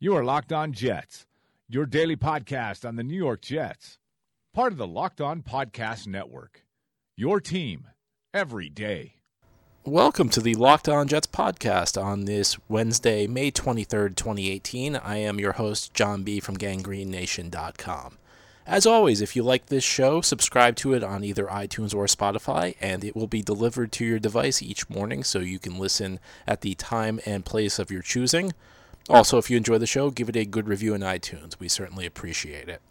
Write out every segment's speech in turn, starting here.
You are Locked On Jets, your daily podcast on the New York Jets. Part of the Locked On Podcast Network, your team every day. Welcome to the Locked On Jets podcast on this Wednesday, May 23rd, 2018. I am your host, John B. from GangreneNation.com. As always, if you like this show, subscribe to it on either iTunes or Spotify, and it will be delivered to your device each morning so you can listen at the time and place of your choosing. Also, if you enjoy the show, give it a good review in iTunes. We certainly appreciate it.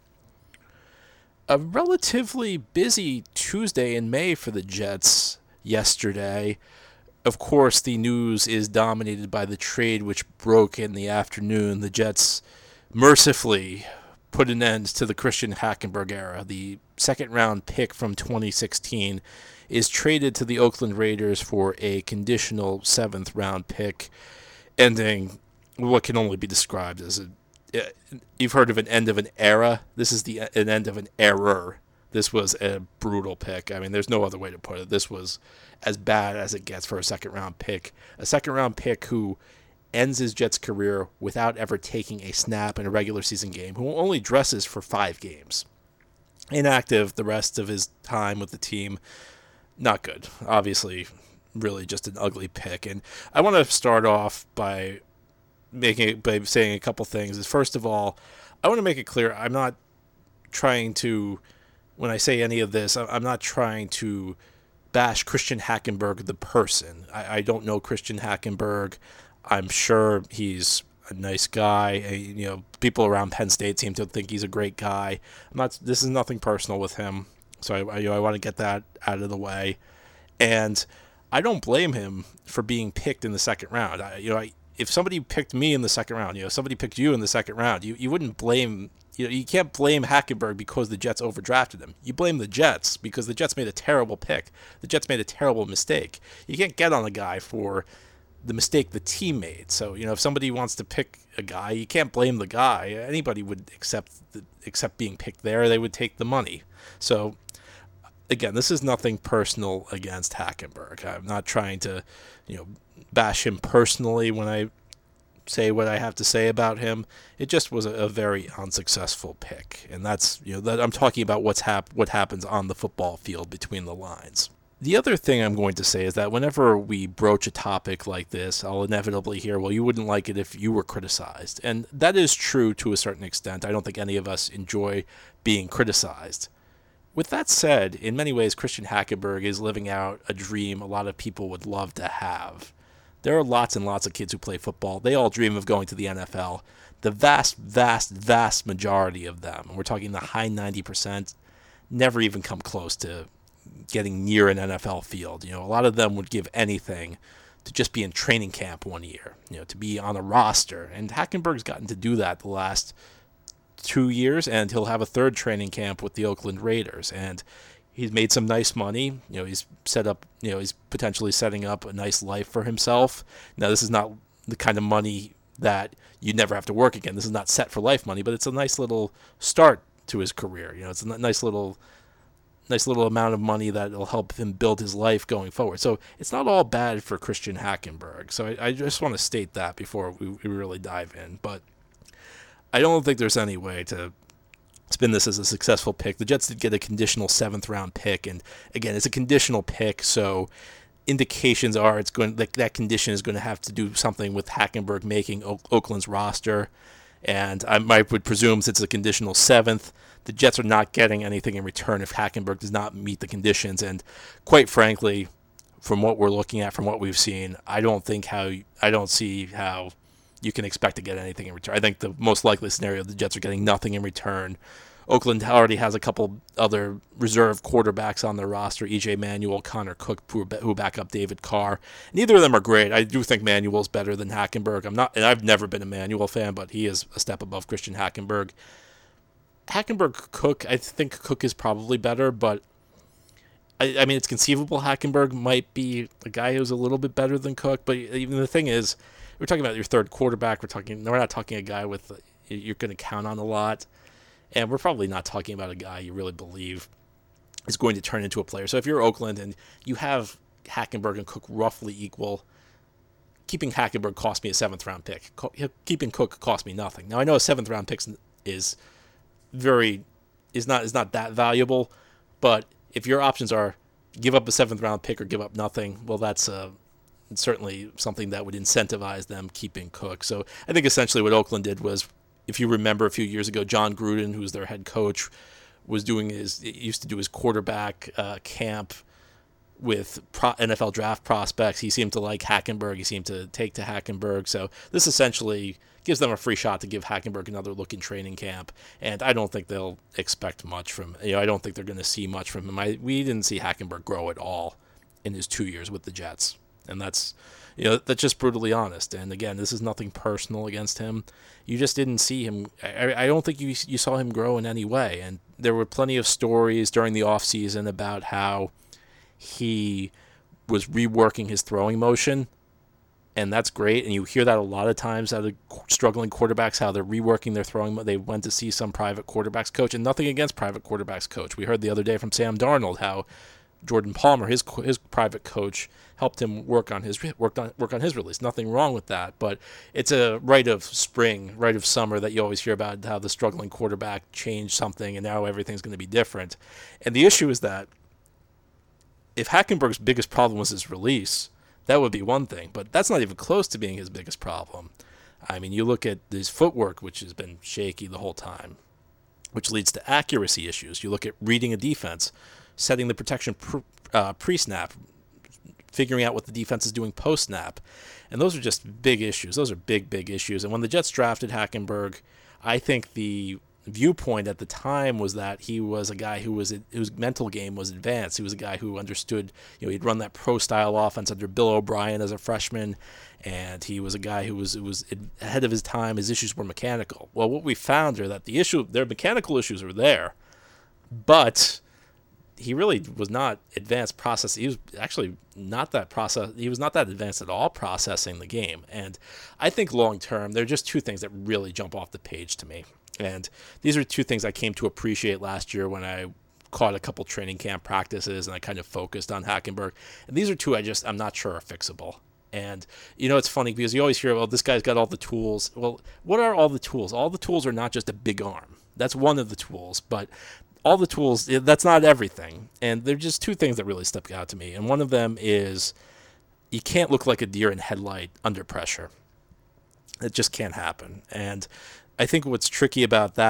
A relatively busy Tuesday in May for the Jets yesterday. Of course, the news is dominated by the trade which broke in the afternoon. The Jets mercifully put an end to the Christian Hackenberg era. The second-round pick from 2016 is traded to the Oakland Raiders for a conditional seventh-round pick, ending what can only be described as you've heard of an end of an era. This is an end of an error. This was a brutal pick. I mean, there's no other way to put it. This was as bad as it gets for a second-round pick. A second-round pick who ends his Jets career without ever taking a snap in a regular season game, who only dresses for 5 games. Inactive the rest of his time with the team. Not good. Obviously, really just an ugly pick. And I want to start off by saying a couple things. First of all, I want to make it clear I'm not trying to, when I say any of this, I'm not trying to bash Christian Hackenberg the person. I don't know Christian Hackenberg. I'm sure he's a nice guy. People around Penn State seem to think he's a great guy. This is nothing personal with him, so I want to get that out of the way. And I don't blame him for being picked in the second round. If somebody picked me in the second round, somebody picked you in the second round, you wouldn't blame, you can't blame Hackenberg because the Jets overdrafted him. You blame the Jets because the Jets made a terrible pick. The Jets made a terrible mistake. You can't get on a guy for the mistake the team made. So, if somebody wants to pick a guy, you can't blame the guy. Anybody would accept being picked there. They would take the money. So, again, this is nothing personal against Hackenberg. I'm not trying to, bash him personally when I say what I have to say about him. It just was a very unsuccessful pick, and that's that I'm talking about what happens on the football field between the lines. The other thing I'm going to say is that whenever we broach a topic like this, I'll inevitably hear, well, you wouldn't like it if you were criticized, and that is true to a certain extent. I don't think any of us enjoy being criticized. With that said, in many ways, Christian Hackenberg is living out a dream a lot of people would love to have. There are lots and lots of kids who play football. They all dream of going to the NFL. The vast, vast, vast majority of them, and we're talking the high 90%, never even come close to getting near an NFL field. A lot of them would give anything to just be in training camp one year, to be on a roster. And Hackenberg's gotten to do that the last 2 years, and he'll have a third training camp with the Oakland Raiders. And he's made some nice money. He's set up, he's potentially setting up a nice life for himself. Now, this is not the kind of money that you never have to work again. This is not set for life money, but it's a nice little start to his career. It's a nice little amount of money that will help him build his life going forward. So it's not all bad for Christian Hackenberg. So I just want to state that before we really dive in. But I don't think there's any way to spin this as a successful pick. The Jets did get a conditional 7th-round pick, and again, it's a conditional pick, so indications are that condition is going to have to do something with Hackenberg making Oakland's roster. And I would presume since it's a conditional 7th, the Jets are not getting anything in return if Hackenberg does not meet the conditions. And quite frankly, from what we're looking at, from what we've seen, I don't see how you can expect to get anything in return. I think the most likely scenario, the Jets are getting nothing in return. Oakland already has a couple other reserve quarterbacks on their roster, E.J. Manuel, Connor Cook, who back up David Carr. Neither of them are great. I do think Manuel's better than Hackenberg. I've never been a Manuel fan, but he is a step above Christian Hackenberg. Cook, I think Cook is probably better, but I mean, it's conceivable Hackenberg might be a guy who's a little bit better than Cook, but even the thing is, we're talking about your third quarterback. We're not talking a guy with you're going to count on a lot. And we're probably not talking about a guy you really believe is going to turn into a player. So if you're Oakland and you have Hackenberg and Cook roughly equal, keeping Hackenberg cost me a 7th-round pick. Keeping Cook cost me nothing. Now I know a 7th-round pick is not that valuable, but if your options are give up a 7th-round pick or give up nothing, well, that's certainly something that would incentivize them keeping Cook. So I think essentially what Oakland did was, if you remember a few years ago, John Gruden, who was their head coach, used to do his quarterback camp with NFL draft prospects. He seemed to like Hackenberg. He seemed to take to Hackenberg. So this essentially gives them a free shot to give Hackenberg another look in training camp. And I don't think they'll expect much from, I don't think they're going to see much from him. We didn't see Hackenberg grow at all in his 2 years with the Jets. And that's just brutally honest. And again, this is nothing personal against him. You just didn't see him. I don't think you saw him grow in any way. And there were plenty of stories during the offseason about how he was reworking his throwing motion, and that's great. And you hear that a lot of times out of struggling quarterbacks, how they're reworking their throwing. They went to see some private quarterbacks coach, and nothing against private quarterbacks coach. We heard the other day from Sam Darnold how Jordan Palmer, his private coach, helped him work on his release. Nothing wrong with that, but it's a rite of spring, rite of summer that you always hear about, how the struggling quarterback changed something and now everything's going to be different. And the issue is that if Hackenberg's biggest problem was his release, that would be one thing, but that's not even close to being his biggest problem. I mean, you look at his footwork, which has been shaky the whole time, which leads to accuracy issues. You look at reading a defense, setting the protection pre-snap, figuring out what the defense is doing post-snap. And those are just big issues. Those are big, big issues. And when the Jets drafted Hackenberg, I think the viewpoint at the time was that he was a guy whose mental game was advanced. He was a guy who understood, he'd run that pro-style offense under Bill O'Brien as a freshman, and he was a guy who was ahead of his time. His issues were mechanical. Well, what we found are that their mechanical issues were there, but he really was not advanced process. He was actually not that He was not that advanced at all processing the game. And I think long term, there are just two things that really jump off the page to me. And these are two things I came to appreciate last year when I caught a couple training camp practices and I kind of focused on Hackenberg. And these are two I'm not sure are fixable. And, it's funny because you always hear, well, this guy's got all the tools. Well, what are all the tools? All the tools are not just a big arm. That's one of the tools. But all the tools, that's not everything. And there are just two things that really stuck out to me. And one of them is you can't look like a deer in headlight under pressure. It just can't happen. And I think what's tricky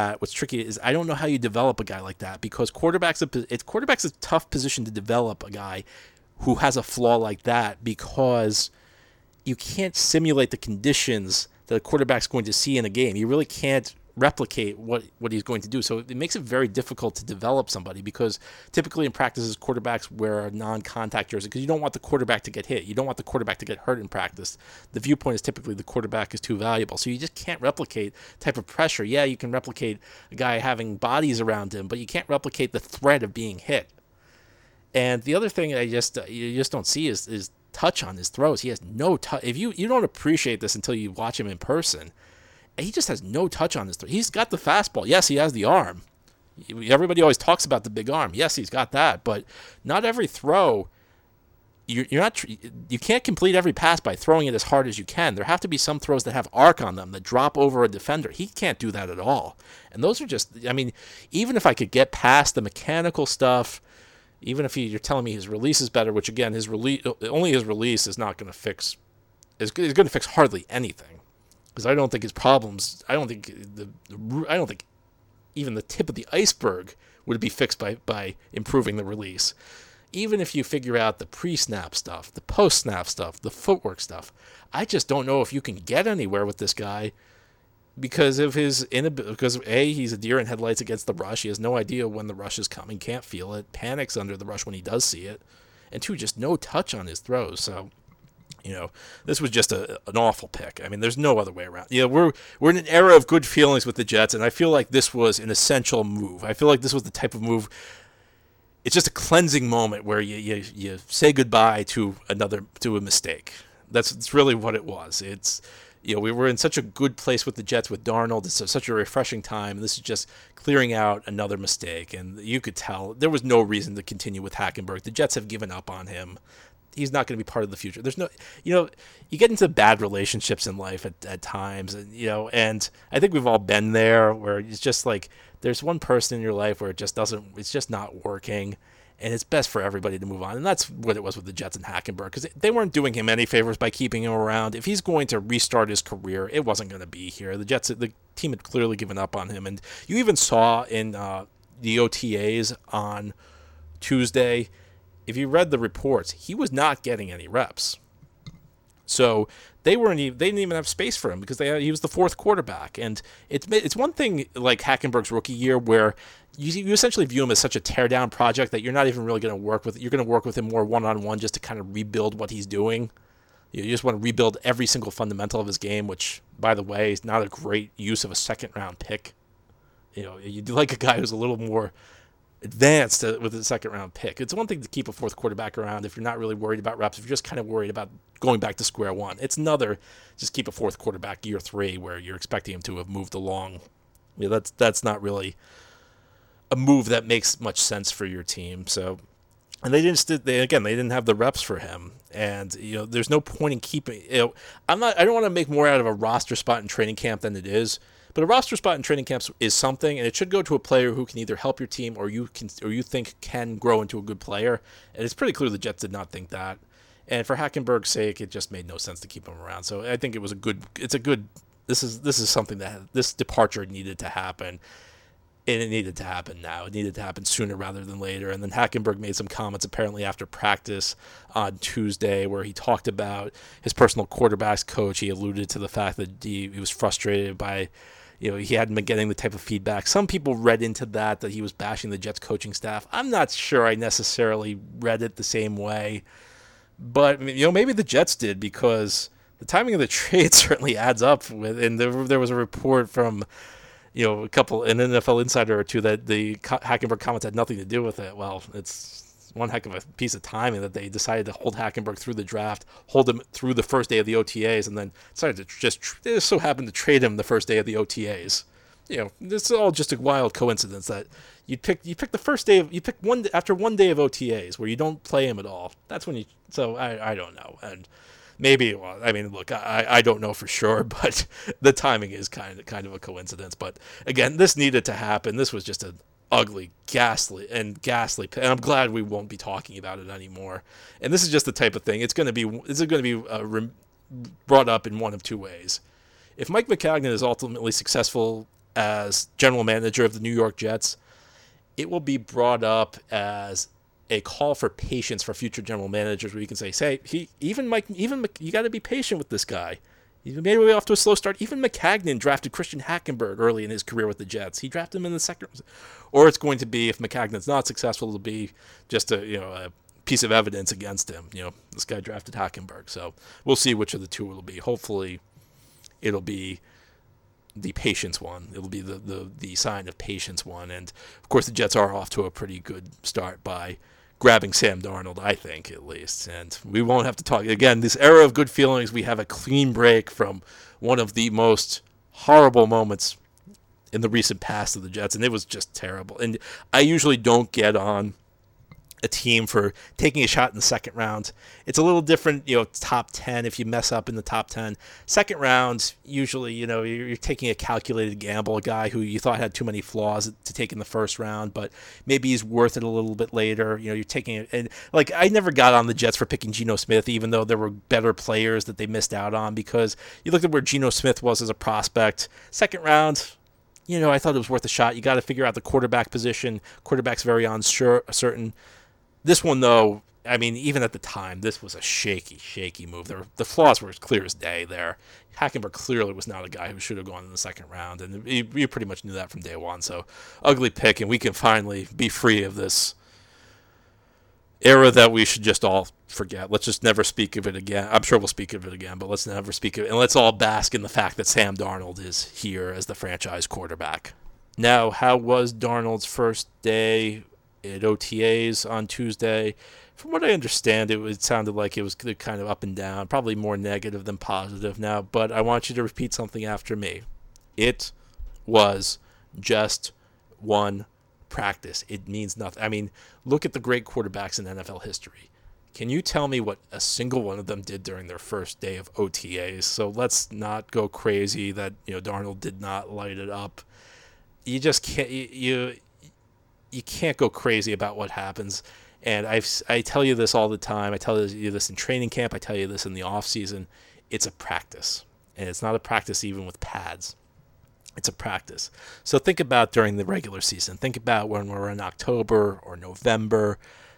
is I don't know how you develop a guy like that, because quarterback's a tough position to develop a guy who has a flaw like that, because you can't simulate the conditions that a quarterback's going to see in a game. You really can't replicate what he's going to do. So it makes it very difficult to develop somebody, because typically in practices, quarterbacks wear a non-contact jersey because you don't want the quarterback to get hit. You don't want the quarterback to get hurt in practice. The viewpoint is typically the quarterback is too valuable. So you just can't replicate type of pressure. Yeah, you can replicate a guy having bodies around him, but you can't replicate the threat of being hit. And the other thing you just don't see is touch on his throws. He has no touch. If you don't appreciate this until you watch him in person, he just has no touch on his throw. He's got the fastball. Yes, he has the arm. Everybody always talks about the big arm. Yes, he's got that, but not every throw. You can't complete every pass by throwing it as hard as you can. There have to be some throws that have arc on them, that drop over a defender. He can't do that at all. And those are just, even if I could get past the mechanical stuff, even if you're telling me his release is better, which again, his release is not going to fix, is going to fix hardly anything. Because I don't think his problems, I don't think even the tip of the iceberg would be fixed by improving the release. Even if you figure out the pre-snap stuff, the post-snap stuff, the footwork stuff, I just don't know if you can get anywhere with this guy because of his inability. Because A, he's a deer in headlights against the rush. He has no idea when the rush is coming, can't feel it, panics under the rush when he does see it, and two, just no touch on his throws. So, this was just an awful pick. There's no other way around. We're in an era of good feelings with the Jets, and I feel like this was an essential move. I feel like this was the type of move. It's just a cleansing moment where you say goodbye to a mistake. That's really what it was. It's we were in such a good place with the Jets with Darnold. It's such a refreshing time. And this is just clearing out another mistake, and you could tell there was no reason to continue with Hackenberg. The Jets have given up on him. he's not going to be part of the future. There's no, you get into bad relationships in life at times, and I think we've all been there where it's just like there's one person in your life where it's just not working, and it's best for everybody to move on. And that's what it was with the Jets and Hackenberg, because they weren't doing him any favors by keeping him around. If he's going to restart his career, it wasn't going to be here. The team had clearly given up on him, and you even saw in the OTAs on Tuesday, if you read the reports, he was not getting any reps. So they didn't even have space for him because he was the fourth quarterback. And it's one thing like Hackenberg's rookie year where you essentially view him as such a tear-down project that you're not even really going to work with. You're going to work with him more one-on-one just to kind of rebuild what he's doing. You just want to rebuild every single fundamental of his game, which, by the way, is not a great use of a second-round pick. You'd like a guy who's a little more advanced with a second-round pick. It's one thing to keep a fourth quarterback around if you're not really worried about reps, if you're just kind of worried about going back to square one. It's another, just keep a fourth quarterback year 3 where you're expecting him to have moved along. That's not really a move that makes much sense for your team. So, and they didn't have the reps for him, and there's no point in keeping. I don't want to make more out of a roster spot in training camp than it is. But a roster spot in training camps is something, and it should go to a player who can either help your team or you think can grow into a good player. And it's pretty clear the Jets did not think that. And for Hackenberg's sake, it just made no sense to keep him around. So I think this is something that this departure needed to happen. And it needed to happen now. It needed to happen sooner rather than later. And then Hackenberg made some comments apparently after practice on Tuesday where he talked about his personal quarterback's coach. He alluded to the fact that he was frustrated by, he hadn't been getting the type of feedback. Some people read into that he was bashing the Jets coaching staff. I'm not sure I necessarily read it the same way. But, maybe the Jets did, because the timing of the trade certainly adds up. And there was a report from an NFL insider or two that the Hackenberg comments had nothing to do with it. Well, it's one heck of a piece of timing that they decided to hold Hackenberg through the draft, hold him through the first day of the OTAs, and then decided to they just so happened to trade him the first day of the OTAs. This is all just a wild coincidence that you pick the first day after one day of OTAs where you don't play him at all. That's when I don't know. And maybe, look, I don't know for sure, but the timing is kind of a coincidence. But again, this needed to happen. This was just an ugly, ghastly, and I'm glad we won't be talking about it anymore. And this is just the type of thing. It's going to be brought up in one of two ways. If Mike Maccagnan is ultimately successful as general manager of the New York Jets, it will be brought up as a call for patience for future general managers, where you can say, Mike, you got to be patient with this guy. He made his way off to a slow start. Even Maccagnan drafted Christian Hackenberg early in his career with the Jets. He drafted him in the second. Or it's going to be, if Maccagnan's not successful, it'll be just a piece of evidence against him. This guy drafted Hackenberg. So we'll see which of the two it'll be. Hopefully, it'll be the patience one. It'll be the sign of patience one. And of course, the Jets are off to a pretty good start by grabbing Sam Darnold, I think, at least. And we won't have to talk again. This era of good feelings, we have a clean break from one of the most horrible moments in the recent past of the Jets, and it was just terrible. And I usually don't get on a team for taking a shot in the second round. It's a little different, top 10 if you mess up in the top 10. Second round, usually, you're taking a calculated gamble, a guy who you thought had too many flaws to take in the first round, but maybe he's worth it a little bit later. You're taking it. And I never got on the Jets for picking Geno Smith, even though there were better players that they missed out on, because you looked at where Geno Smith was as a prospect. Second round, I thought it was worth a shot. You got to figure out the quarterback position. Quarterback's very uncertain. This one, though, even at the time, this was a shaky move. The flaws were as clear as day there. Hackenberg clearly was not a guy who should have gone in the second round, and you pretty much knew that from day one. So, ugly pick, and we can finally be free of this era that we should just all forget. Let's just never speak of it again. I'm sure we'll speak of it again, but let's never speak of it. And let's all bask in the fact that Sam Darnold is here as the franchise quarterback. Now, how was Darnold's first day at OTAs on Tuesday? From what I understand, it sounded like it was kind of up and down, probably more negative than positive now, but I want you to repeat something after me. It was just one practice. It means nothing. Look at the great quarterbacks in NFL history. Can you tell me what a single one of them did during their first day of OTAs? So let's not go crazy that Darnold did not light it up. You just can't you can't go crazy about what happens. And I tell you this all the time. I tell you this in training camp. I tell you this in the off season. It's a practice, and it's not a practice even with pads. It's a practice. So think about during the regular season. Think about when we're in October or November.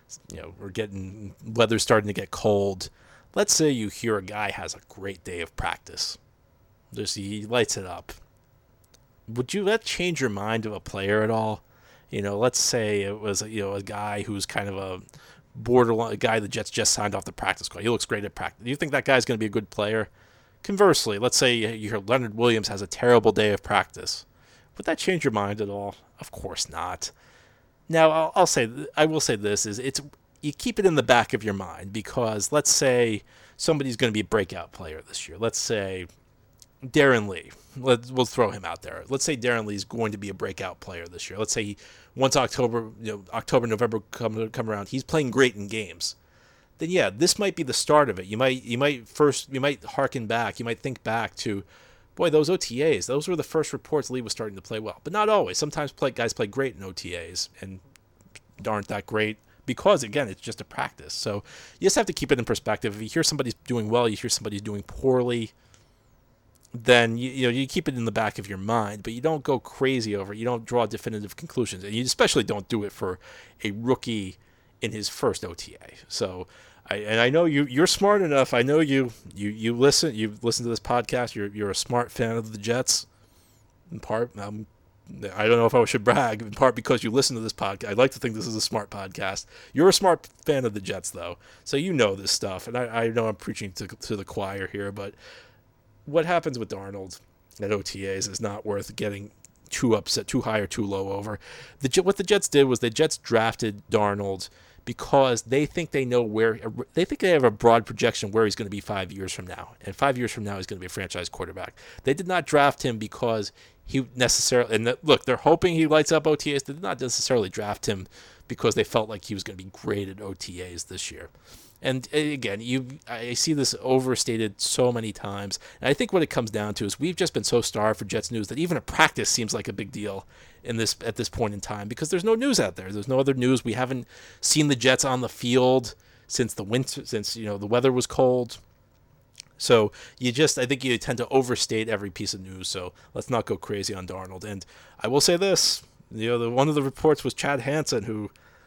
Weather's starting to get cold. Let's say you hear a guy has a great day of practice. He lights it up. Would you let change your mind of a player at all? Let's say it was a guy who's kind of a borderline, a guy the Jets just signed off the practice squad. He looks great at practice. Do you think that guy's going to be a good player? Conversely, let's say you hear Leonard Williams has a terrible day of practice. Would that change your mind at all? Of course not. Now, I will say this is you keep it in the back of your mind, because let's say somebody's going to be a breakout player this year. Let's say Darren Lee. We'll throw him out there. Let's say Darren Lee is going to be a breakout player this year. Let's say once October, November come around, he's playing great in games. Then yeah, this might be the start of it. You might harken back. You might think back to, boy, those OTAs. Those were the first reports Lee was starting to play well, but not always. Sometimes guys play great in OTAs and aren't that great because, again, it's just a practice. So you just have to keep it in perspective. If you hear somebody's doing well, you hear somebody's doing poorly, then you keep it in the back of your mind, but you don't go crazy over it. You don't draw definitive conclusions, and you especially don't do it for a rookie in his first OTA. So, I know you're smart enough. I know you listen. You listen to this podcast. You're a smart fan of the Jets. In part, I don't know if I should brag. In part because you listen to this podcast. I'd like to think this is a smart podcast. You're a smart fan of the Jets, though, so you know this stuff. And I know I'm preaching to the choir here, but what happens with Darnold at OTAs is not worth getting too upset, too high or too low over. What the Jets did was the Jets drafted Darnold because they think they have a broad projection where he's going to be 5 years from now. And 5 years from now, he's going to be a franchise quarterback. They did not draft him because he necessarily, and look, they're hoping he lights up OTAs. They did not necessarily draft him because they felt like he was going to be great at OTAs this year. And again, I see this overstated so many times. And I think what it comes down to is we've just been so starved for Jets news that even a practice seems like a big deal at this point in time, because there's no news out there. There's no other news. We haven't seen the Jets on the field since the winter, since the weather was cold. So I think you tend to overstate every piece of news. So let's not go crazy on Darnold. And I will say this, one of the reports was Chad Hansen, who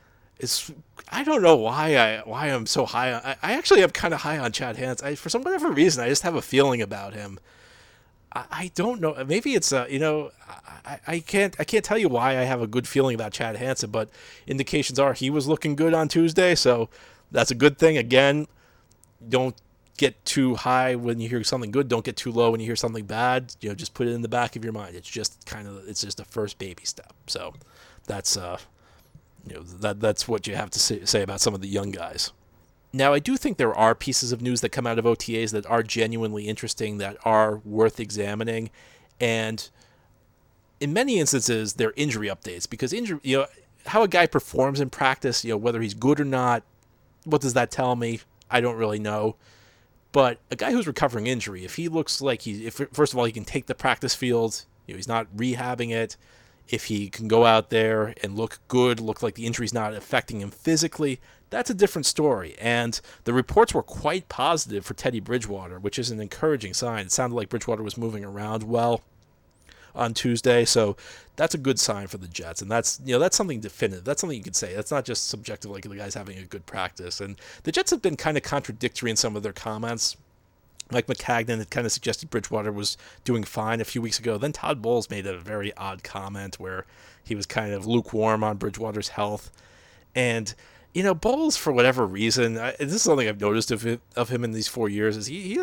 I don't know why I'm so high on. I actually am kind of high on Chad Hansen. For some whatever reason, I just have a feeling about him. I don't know. Maybe it's I can't tell you why I have a good feeling about Chad Hansen, but indications are he was looking good on Tuesday, so that's a good thing. Again, don't get too high when you hear something good. Don't get too low when you hear something bad. Just put it in the back of your mind. It's just a first baby step. So that's that's what you have to say about some of the young guys. Now, I do think there are pieces of news that come out of OTAs that are genuinely interesting, that are worth examining, and in many instances, they're injury updates, because how a guy performs in practice, whether he's good or not, what does that tell me? I don't really know. But a guy who's recovering injury, if he looks like first of all, he can take the practice field, he's not rehabbing it. If he can go out there and look good, look like the injury's not affecting him physically, that's a different story. And the reports were quite positive for Teddy Bridgewater, which is an encouraging sign. It sounded like Bridgewater was moving around well on Tuesday, so that's a good sign for the Jets. And that's something definitive. That's something you can say. That's not just subjective, like the guy's having a good practice. And the Jets have been kind of contradictory in some of their comments. Mike Maccagnan had kind of suggested Bridgewater was doing fine a few weeks ago. Then Todd Bowles made a very odd comment where he was kind of lukewarm on Bridgewater's health. And, Bowles, for whatever reason, this is something I've noticed of him in these 4 years, is he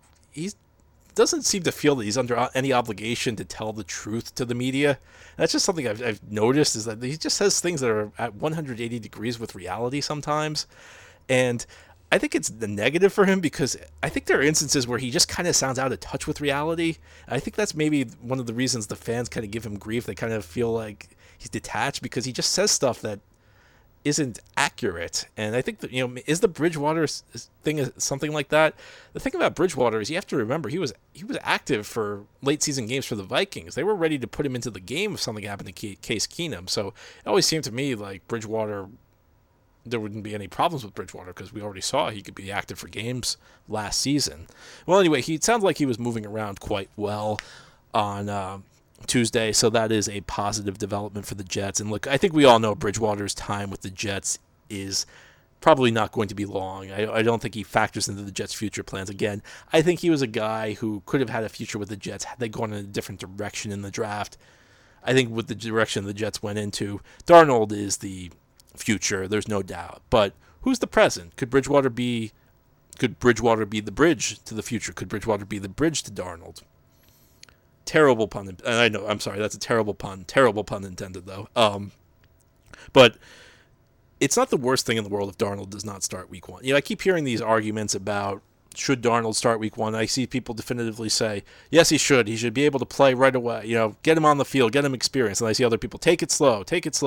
doesn't seem to feel that he's under any obligation to tell the truth to the media. And that's just something I've noticed, is that he just says things that are at 180 degrees with reality sometimes. And I think it's the negative for him, because I think there are instances where he just kind of sounds out of touch with reality. I think that's maybe one of the reasons the fans kind of give him grief. They kind of feel like he's detached, because he just says stuff that isn't accurate. And I think that, is the Bridgewater thing something like that? The thing about Bridgewater is you have to remember he was active for late season games for the Vikings. They were ready to put him into the game if something happened to Case Keenum. So it always seemed to me like Bridgewater, there wouldn't be any problems with Bridgewater because we already saw he could be active for games last season. Well, anyway, it sounds like he was moving around quite well on Tuesday, so that is a positive development for the Jets. And look, I think we all know Bridgewater's time with the Jets is probably not going to be long. I don't think he factors into the Jets' future plans. Again, I think he was a guy who could have had a future with the Jets had they gone in a different direction in the draft. I think with the direction the Jets went into, Darnold is the future, there's no doubt. But who's the present? Could Bridgewater be the bridge to the future? Could Bridgewater be the bridge to Darnold? Terrible pun. And I know, I'm sorry, that's a terrible pun. Terrible pun intended, though. But it's not the worst thing in the world if Darnold does not start week 1. I keep hearing these arguments about should Darnold start week 1. I see people definitively say, yes, he should. He should be able to play right away. Get him on the field, get him experience. And I see other people, take it slow.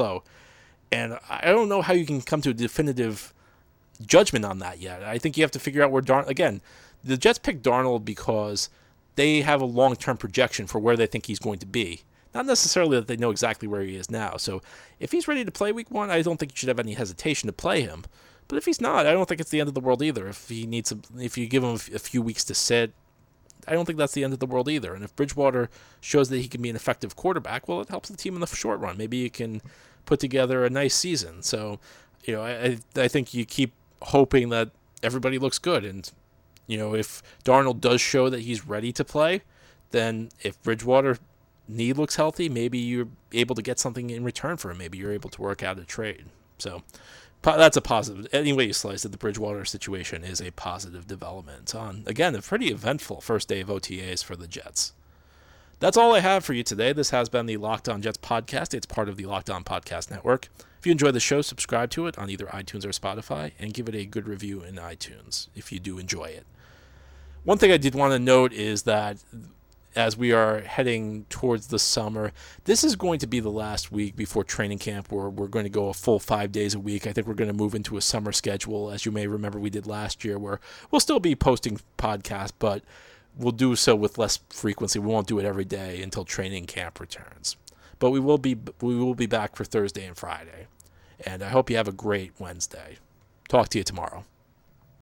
And I don't know how you can come to a definitive judgment on that yet. I think you have to figure out where again, the Jets picked Darnold because they have a long-term projection for where they think he's going to be. Not necessarily that they know exactly where he is now. So if he's ready to play week 1, I don't think you should have any hesitation to play him. But if he's not, I don't think it's the end of the world either. If you give him a few weeks to sit, I don't think that's the end of the world either. And if Bridgewater shows that he can be an effective quarterback, well, it helps the team in the short run. Maybe you can put together a nice season. So, I think you keep hoping that everybody looks good. And, if Darnold does show that he's ready to play, then if Bridgewater knee looks healthy, maybe you're able to get something in return for him. Maybe you're able to work out a trade. So that's a positive. Any way you slice it, the Bridgewater situation is a positive development on, again, a pretty eventful first day of OTAs for the Jets. That's all I have for you today. This has been the Locked On Jets podcast. It's part of the Locked On Podcast Network. If you enjoy the show, subscribe to it on either iTunes or Spotify, and give it a good review in iTunes if you do enjoy it. One thing I did want to note is that as we are heading towards the summer, this is going to be the last week before training camp where we're going to go a full 5 days a week. I think we're going to move into a summer schedule, as you may remember we did last year, where we'll still be posting podcasts, but we'll do so with less frequency. We won't do it every day until training camp returns. But we will be back for Thursday and Friday. And I hope you have a great Wednesday. Talk to you tomorrow.